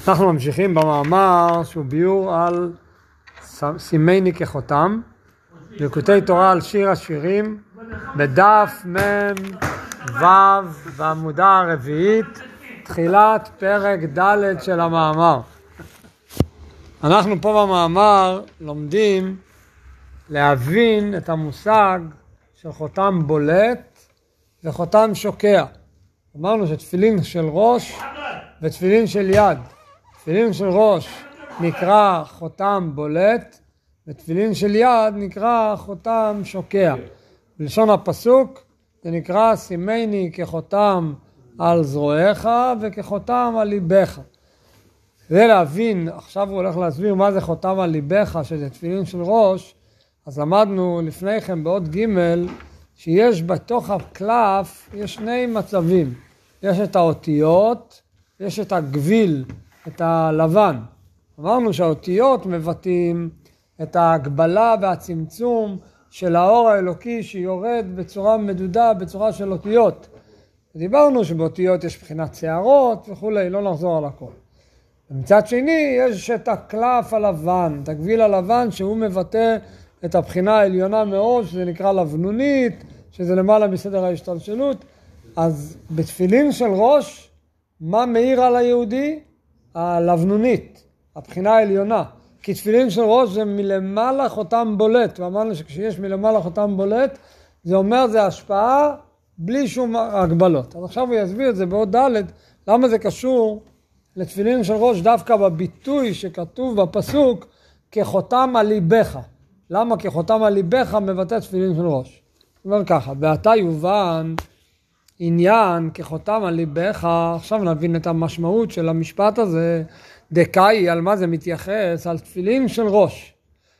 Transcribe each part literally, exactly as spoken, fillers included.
אנחנו ממשיכים במאמר שהוא ביור על סימני כחותם, ליקוטי תורה על שיר השירים, בדף מם וו בעמודה הרביעית, תחילת פרק ד' של המאמר. אנחנו פה במאמר לומדים להבין את המושג של חותם בולט וחותם שוקע. אמרנו שתפילין של ראש ותפילין של יד. תפילין של ראש נקרא חותם בולט, ותפילין של יד נקרא חותם שוקע. בלשון הפסוק זה נקרא סימני כחותם על זרועיך וכחותם על ליבך. כדי להבין, עכשיו הוא הולך להסביר מה זה חותם על ליבך, שזה תפילין של ראש, אז למדנו לפני כן בעוד ג' שיש בתוך הקלף, יש שני מצבים. יש את האותיות, יש את הגביל, את הלבן. אמרנו שהאותיות מבטאים את ההגבלה והצמצום של האור האלוקי שיורד בצורה מדודה, בצורה של אותיות. דיברנו שבאותיות יש בחינת שערות וכולי, לא נחזור על הכל. ומצד שני יש את הקלף הלבן, את הגביל הלבן שהוא מבטא את הבחינה העליונה מאוד, שזה נקרא לבנונית, שזה למעלה מסדר ההשתלשלות. אז בתפילין של ראש, מה מאיר על היהודי? הלבנונית, הבחינה העליונה. כי תפילין של ראש זה מלמעלה חותם בולט, ואמרנו שכשיש מלמעלה חותם בולט, זה אומר זה השפעה בלי שום הגבלות. אז עכשיו הוא יסביר את זה בעוד ד' למה זה קשור לתפילין של ראש דווקא בביטוי שכתוב בפסוק כחותם על ליבך. למה כחותם על ליבך מבטא תפילין של ראש? הוא אומר ככה, ואתה יובן עניין כחותם על ליבך, עכשיו נבין את המשמעות של המשפט הזה, דקאי על מה זה מתייחס, על תפילין של ראש,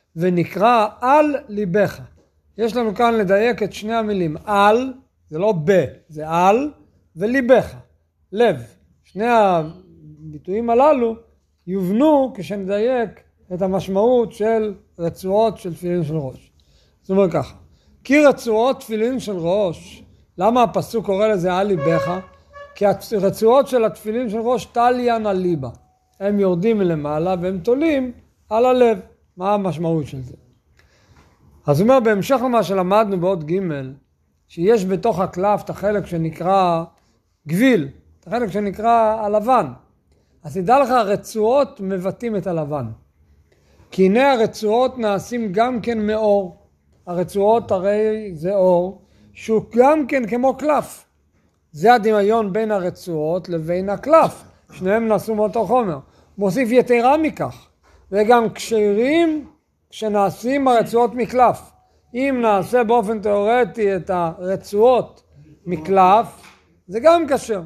ונקרא על ליבך. יש לנו כאן לדייק את שני המילים, על, זה לא ב, זה על, וליבך, לב. שני הביטויים הללו יובנו כשנדייק את המשמעות של רצועות של תפילין של ראש. זאת אומרת ככה, כי רצועות תפילין של ראש, למה הפסוק קורא לזה על ליבך? כי הרצועות של התפילין של ראש תליין על ליבה. הם יורדים מלמעלה והם תולים על הלב. מה המשמעות של זה? אז הוא אומר בהמשך למה שלמדנו בעוד ג' שיש בתוך הקלף את החלק שנקרא גביל, את החלק שנקרא הלבן. אז תדע לך, הרצועות מבטאים את הלבן. כי הנה הרצועות נעשים גם כן מאור. הרצועות הרי זה אור, שהוא גם כן כמו קלף. זה הדמיון בין הרצועות לבין הקלף. שניהם נעשו מאותו חומר. מוסיף יתרה מכך. וגם קשרים שנעשים הרצועות מקלף. אם נעשה באופן תיאורטי את הרצועות מקלף, זה גם קשר.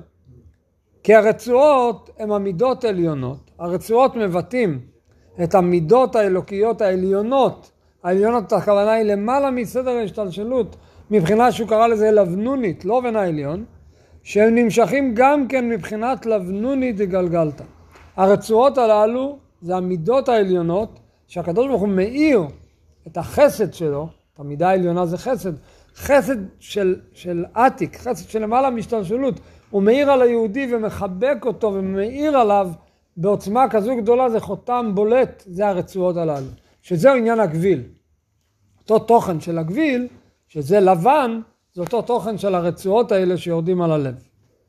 כי הרצועות הן המידות העליונות. הרצועות מבטאים את המידות האלוקיות העליונות. העליונות, הכוונה היא למעלה מסדר ההשתלשלות, מבחינה שהוא קרא לזה לבנונית, לא בן העליון, שהם נמשכים גם כן מבחינת לבנונית דגלגלתא. הרצועות הללו זה המידות העליונות, שהקדוש ברוך הוא מאיר את החסד שלו, את המידה העליונה זה חסד, חסד של, של עתיק, חסד של למעלה משתלשלות, הוא מאיר על היהודי ומחבק אותו ומאיר עליו בעוצמה כזו גדולה, זה חותם בולט, זה הרצועות הללו, שזהו עניין הגביל. אותו תוכן של הגביל, שזה לבן, זה אותו תוכן של הרצועות האלה שיורדים על הלב.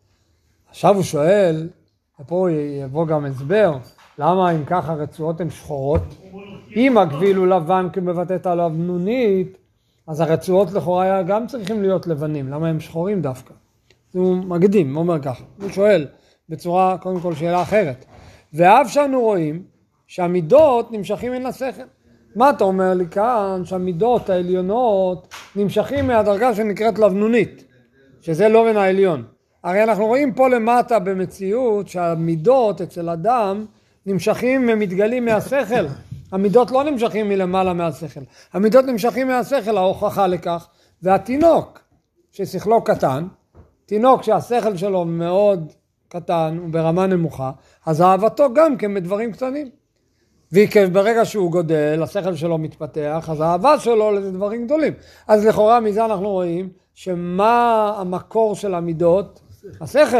עכשיו הוא שואל, ופה יבוא גם הסבר, למה אם ככה הרצועות הן שחורות? אם הגביל הוא לבן כמבטא את הלבנונית, אז הרצועות לכאורה גם צריכים להיות לבנים, למה הם שחורים דווקא? הוא מקדים, הוא אומר ככה, הוא שואל בצורה, קודם כל שאלה אחרת. ואף שאנו רואים שהמידות נמשכים מן השכל. מה אתה אומר לי כאן? שהמידות העליונות נמשכים מהדרגה שנקראת לבנונית, שזה לא בין העליון. הרי אנחנו רואים פה למטה במציאות שהמידות אצל אדם נמשכים ומתגלים מהשכל. המידות לא נמשכים מלמעלה מהשכל. המידות נמשכים מהשכל, ההוכחה לכך. והתינוק ששכלו קטן, תינוק שהשכל שלו מאוד קטן וברמה נמוכה, אז אהבתו גם כן בדברים קטנים. וברגע שהוא גודל, השכל שלו מתפתח, אז האהבה שלו לזה דברים גדולים. אז לכאורה מזה אנחנו רואים שמה המקור של המידות? השכל.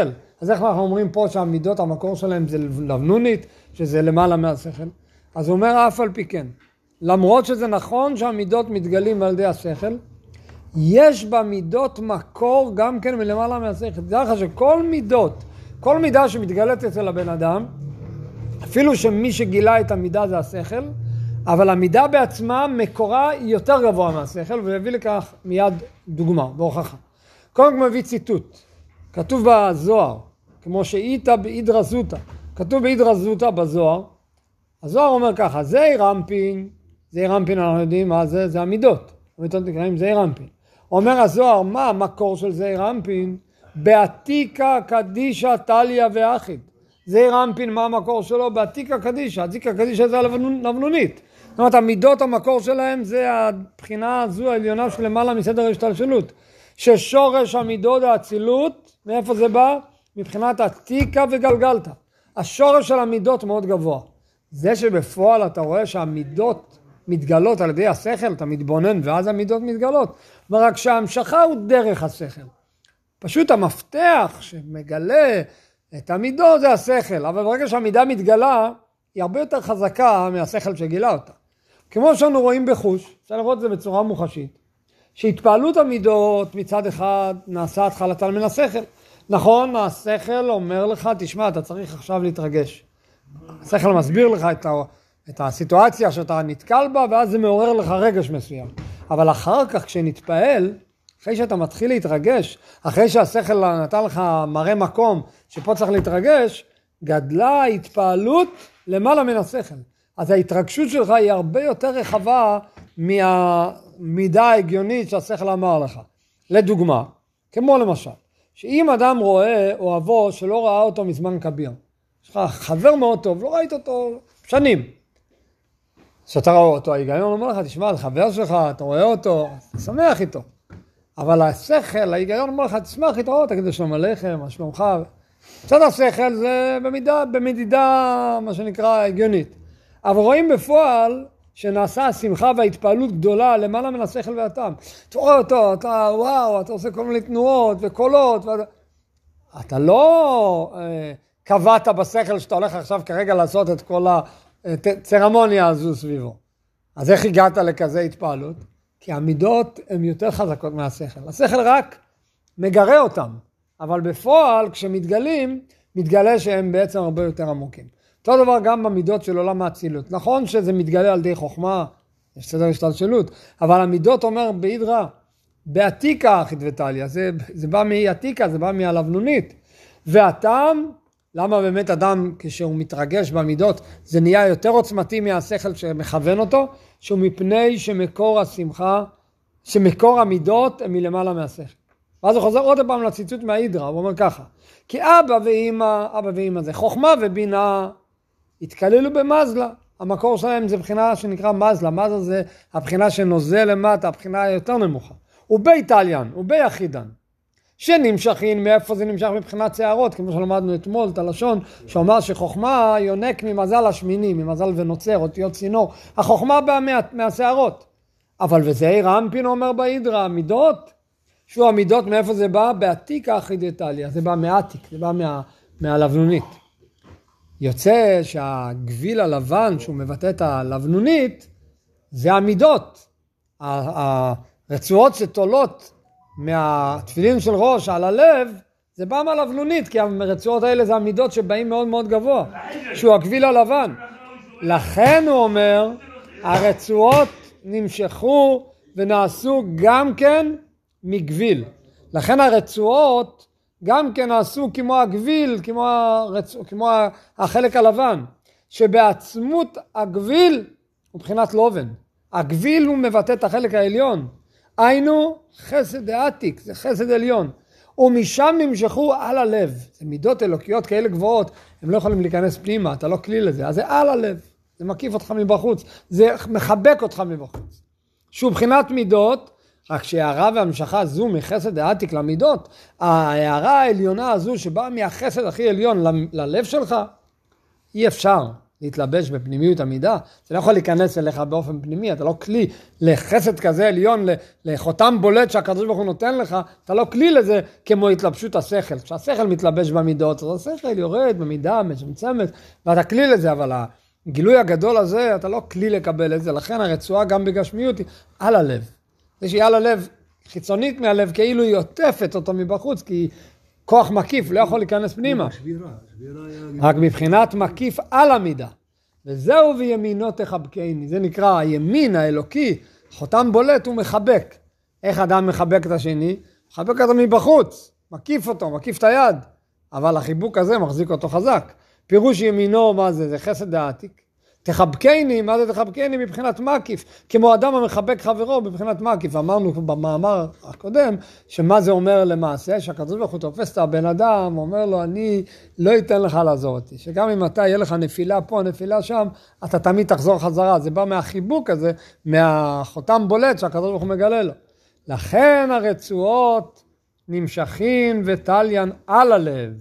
אז איך אנחנו אומרים פה שהמידות, המקור שלהם זה לבנונית, שזה למעלה מהשכל? אז הוא אומר אף על פי כן, למרות שזה נכון שהמידות מתגלים על ידי השכל, יש במידות מקור גם כן מלמעלה מהשכל. זה לך שכל מידות, כל מידה שמתגלת אצל הבן אדם, אפילו שמי שגילה את המידה זה השכל, אבל המידה בעצמה מקורה יותר גבוה מהשכל, והביא לכך מיד דוגמה והוכחה. קודם כל מביא ציטוט, כתוב בזוהר, כמו שאיתה באידרא זוטא, כתוב באידרא זוטא בזוהר, הזוהר אומר ככה, זעיר אנפין, זעיר אנפין אנחנו יודעים מה זה, זה המידות, המידות נקראים זעיר אנפין. אומר הזוהר, מה המקור של זעיר אנפין? בעתיקה קדישא טליה ואחיד. זעיר אנפין, מה המקור שלו? בעתיקה קדישא, עתיקה קדישא זה הלבנונית. זאת אומרת, המידות המקור שלהם זה הבחינה הזו העליונה של למעלה מסדר השתלשלות. ששורש המידות האצילות, מאיפה זה בא? מבחינת עתיקה וגלגלתא. השורש של המידות מאוד גבוה. זה שבפועל אתה רואה שהמידות מתגלות על ידי השכל, אתה מתבונן ואז המידות מתגלות. ורק שההמשכה הוא דרך השכל. פשוט המפתח שמגלה את המידות זה השכל, אבל ברגע שהמידה מתגלה, היא הרבה יותר חזקה מהשכל שגילה אותה. כמו שאנו רואים בחוש, אפשר לראות את זה בצורה מוחשית, שהתפעלות המידות מצד אחד נעשה התחלתה מן השכל. נכון, השכל אומר לך, תשמע, אתה צריך עכשיו להתרגש. השכל מסביר לך את, ה, את הסיטואציה שאתה נתקל בה, ואז זה מעורר לך רגש מסוים. אבל אחר כך כשנתפעל, אחרי שאתה מתחיל להתרגש, אחרי שהשכל נתן לך מראה מקום שפה צריך להתרגש, גדלה התפעלות למעלה מן השכל. אז ההתרגשות שלך היא הרבה יותר רחבה מהמידה ההגיונית שהשכל אמר לך. לדוגמה, כמו למשל, שאם אדם רואה אוהבו שלא ראה אותו מזמן כביר, יש לך חבר מאוד טוב, לא ראית אותו שנים. כשאתה רואה אותו, ההיגיון אומר לך, תשמע, זה חבר שלך, אתה רואה אותו, אתה שמח איתו. אבל השכל, ההיגיון אומר לך, תשמח איתו, תגיד לשלום עליכם, מה שלומך. קצת השכל זה במידה, במדידה, מה שנקרא, הגיונית. אבל רואים בפועל שנעשה השמחה וההתפעלות גדולה למעלה מן השכל והטעם. אתה רואה אותו, אתה וואו, אתה עושה כל מיני תנועות וקולות. ואתה, אתה לא אה, קבעת בשכל שאתה הולך עכשיו כרגע לעשות את כל הצרמוניה הזו סביבו. אז איך הגעת לכזה התפעלות? כי המידות הן יותר חזקות מהשכל. השכל רק מגרה אותם, אבל בפועל כשמתגלים, מתגלה שהם בעצם הרבה יותר עמוקים. אותו דבר גם במידות של עולם האצילות. נכון שזה מתגלה על ידי חוכמה, יש סדר השתלשלות, אבל המידות אומר באידרא, בעתיקה אחיד וטליה, זה, זה בא מעתיקה, זה בא מהלבנונית. והטעם, למה באמת אדם כשהוא מתרגש במידות, זה נהיה יותר עוצמתי מהשכל שמכוון אותו, שהוא מפני שמקור השמחה, שמקור המידות הם מלמעלה מהשכל. ואז הוא חוזר עוד פעם לציטוט מהאידרא, הוא אומר ככה, כי אבא ואמא, אבא ואמא זה חוכמה ובינה, התקללו במזלה. המקור שלהם זה בחינה שנקרא מזלה, מזלה זה הבחינה שנוזל למטה, הבחינה היותר נמוכה. ובי תליין, ובי יחידן, שנמשכים, מאיפה זה נמשך מבחינת שערות, כמו שלמדנו אתמול, את הלשון, שאומר שחוכמה יונק ממזל השמיני, ממזל ונוצר, אותיות צינור, החוכמה באה מה, מהשערות. אבל וזעיר אנפין אומר באידרא, המידות, שהוא המידות מאיפה זה בא? בעתיקה אחיד איטליה, זה בא מעתיק, זה בא מה, מהלבנונית. יוצא שהגביל הלבן שהוא מבטא את הלבנונית, זה המידות, הרצועות שתולות מהתפילין של ראש על הלב, זה בא מהלבנונית, כי הרצועות האלה זה המידות שבאים מאוד מאוד גבוה, שהוא הגביל הלבן. לכן הוא אומר, הרצועות נמשכו ונעשו גם כן מגביל. לכן הרצועות גם כן נעשו כמו הגביל, כמו, הרצ... כמו החלק הלבן, שבעצמות הגביל הוא מבחינת לובן. הגביל הוא מבטא את החלק העליון. היינו חסד העתיק, זה חסד עליון. ומשם נמשכו על הלב. זה מידות אלוקיות כאלה גבוהות, הם לא יכולים להיכנס פנימה, אתה לא כלי לזה. אז זה על הלב, זה מקיף אותך מבחוץ, זה מחבק אותך מבחוץ. שהוא מבחינת מידות, רק שההערה והמשכה זו מחסד העתיק למידות, ההערה העליונה הזו שבאה מהחסד הכי עליון ל- ללב שלך, אי אפשר להתלבש בפנימיות המידה, זה לא יכול להיכנס אליך באופן פנימי, אתה לא כלי לחסד כזה עליון, לחותם בולט שהקדוש ברוך הוא נותן לך, אתה לא כלי לזה כמו התלבשות השכל. כשהשכל מתלבש במידות, אז השכל יורד במידה מצמצמת, ואתה כלי לזה, אבל הגילוי הגדול הזה, אתה לא כלי לקבל את זה, לכן הרצועה גם בגשמיות היא על הלב. זה שהיא על הלב חיצונית מהלב, כאילו היא עוטפת אותו מבחוץ, כי היא כוח מקיף, לא יכול להיכנס פנימה. רק מבחינת מקיף על המידה. וזהו וימינו תחבקני. זה נקרא הימין האלוקי, חותם בולט הוא מחבק. איך אדם מחבק את השני? מחבק אותו מבחוץ, מקיף אותו, מקיף את היד. אבל החיבוק הזה מחזיק אותו חזק. פירוש ימינו, מה זה? זה חסד דעתיק. תחבקני, מה זה תחבקני? מבחינת מקיף. כמו אדם המחבק חברו מבחינת מקיף. אמרנו במאמר הקודם, שמה זה אומר למעשה? שהקדוש ברוך הוא תופס את הבן אדם, אומר לו, אני לא אתן לך לעזור אותי. שגם אם אתה יהיה לך נפילה פה, נפילה שם, אתה תמיד תחזור חזרה. זה בא מהחיבוק הזה, מהחותם בולט שהקדוש ברוך הוא מגלה לו. לכן הרצועות נמשכים וטליין על הלב.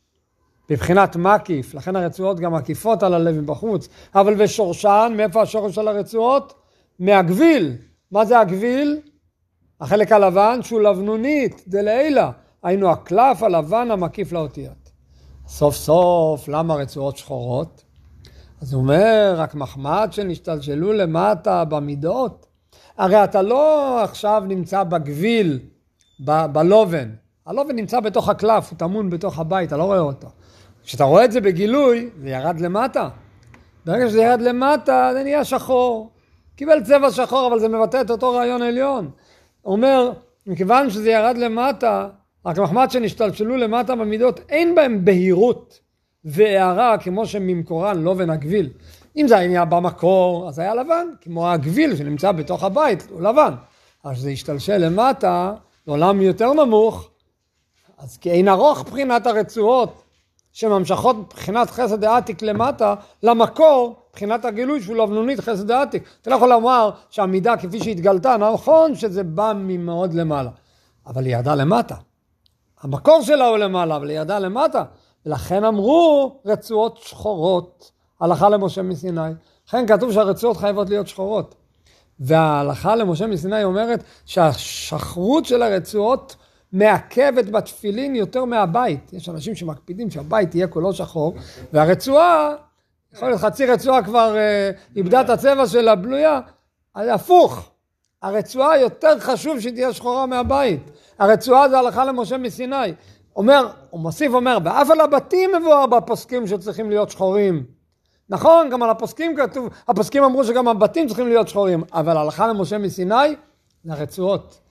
בבחינת מקיף, לכן הרצועות גם מקיפות על הלב מבחוץ, אבל ושורשן, מאיפה השורש של הרצועות? מהגביל. מה זה הגביל? החלק הלבן שהוא לבנונית, דלעילה, היינו הקלף הלבן המקיף לאותיות. סוף סוף, למה רצועות שחורות? אז הוא אומר, רק מחמד שנשתלשלו למטה במידות, הרי אתה לא עכשיו נמצא בגביל, ב- בלובן, הלובן נמצא בתוך הקלף, הוא תמון בתוך הבית, אתה לא רואה אותו. כשאתה רואה את זה בגילוי, זה ירד למטה. ברגע שזה ירד למטה, זה נהיה שחור. קיבל צבע שחור, אבל זה מבטא את אותו רעיון עליון. הוא אומר, מכיוון שזה ירד למטה, רק מחמד שנשתלשלו למטה במידות, אין בהם בהירות והערה, כמו שממקורן לובן הגביל. אם זה היה במקור, אז היה לבן, כמו הגביל שנמצא בתוך הבית, הוא לבן. אבל כשזה ישתלשל למטה, לעולם יותר נמוך, אז כי אין ארוך בחינת הרצועות, שממשכות מבחינת חסד דעתיק למטה, למקור, מבחינת הגילוי שהוא לבנונית חסד דעתיק. אתה לא יכול לומר שהמידה כפי שהתגלתה, נכון שזה בא ממאוד למעלה, אבל היא ירדה למטה. המקור שלה הוא למעלה, אבל היא ירדה למטה. ולכן אמרו רצועות שחורות, הלכה למשה מסיני. לכן כתוב שהרצועות חייבות להיות שחורות. וההלכה למשה מסיני אומרת שהשחרות של הרצועות מעכבת בתפילין יותר מהבית. יש אנשים שמקפידים שהבית יהיה כולו שחור, והרצועה, יכול להיות חצי רצועה כבר אה, איבדה את הצבע של הבלויה, אז הפוך. הרצועה יותר חשוב שתהיה שחורה מהבית. הרצועה זה הלכה למשה מסיני. אומר, הוא מוסיף אומר, ואף על הבתים מבואר בפוסקים שצריכים להיות שחורים. נכון, גם על הפוסקים כתוב, הפוסקים אמרו שגם הבתים צריכים להיות שחורים, אבל הלכה למשה מסיני זה הרצועות.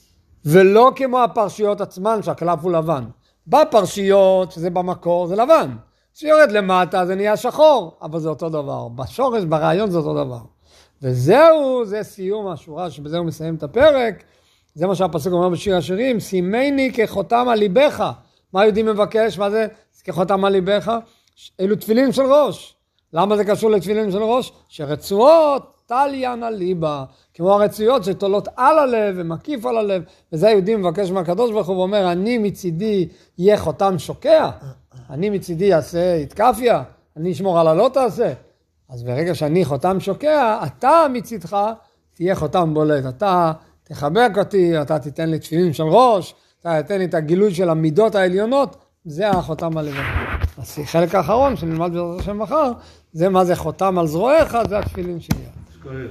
ולא כמו הפרשיות עצמן שהקלף הוא לבן. בפרשיות, שזה במקור, זה לבן. שיורד למטה זה נהיה שחור, אבל זה אותו דבר. בשורש, ברעיון זה אותו דבר. וזהו, זה סיום השורה שבזה הוא מסיים את הפרק. זה מה שהפסוק אומר בשיר השירים, שימני כחותם על ליבך. מה היהודי מבקש? מה זה כחותם על ליבך? אלו תפילין של ראש. למה זה קשור לתפילין של ראש? שרצועות טליין על ליבה, כמו הרצויות שתולות על הלב ומקיף על הלב, וזה היהודי מבקש מהקדוש ברוך הוא ואומר, אני מצידי יהיה חותם שוקע, אני מצידי אעשה התקפיה, אני אשמור על הלא תעשה. אז ברגע שאני חותם שוקע, אתה מצדך תהיה חותם בולט, אתה תחבק אותי, אתה תיתן לי תפילין של ראש, אתה תיתן לי את הגילוי של המידות העליונות, זה החותם על ליבה. אז חלק האחרון שנלמד בעזרת השם מחר, זה מה זה חותם על זרועך, זה התפילין שלי.